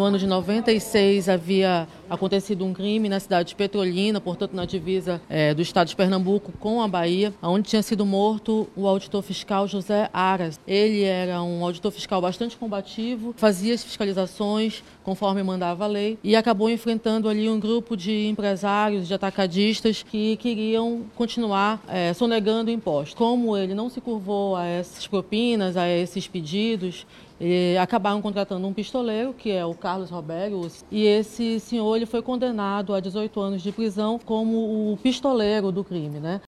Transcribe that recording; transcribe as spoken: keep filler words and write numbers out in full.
ano de noventa e seis havia acontecido um crime na cidade de Petrolina, portanto na divisa é, do estado de Pernambuco com a Bahia, onde tinha sido morto o auditor fiscal José Aras. Ele era um auditor fiscal bastante combativo, fazia as fiscalizações conforme mandava a lei e acabou enfrentando ali um grupo de empresários, de atacadistas que queriam continuar é, sonegando impostos. Como ele não se curvou a essas propinas, a esses pedidos, E acabaram contratando um pistoleiro, que é o Carlos Robério, e esse senhor ele foi condenado a dezoito anos de prisão como o pistoleiro do crime, né?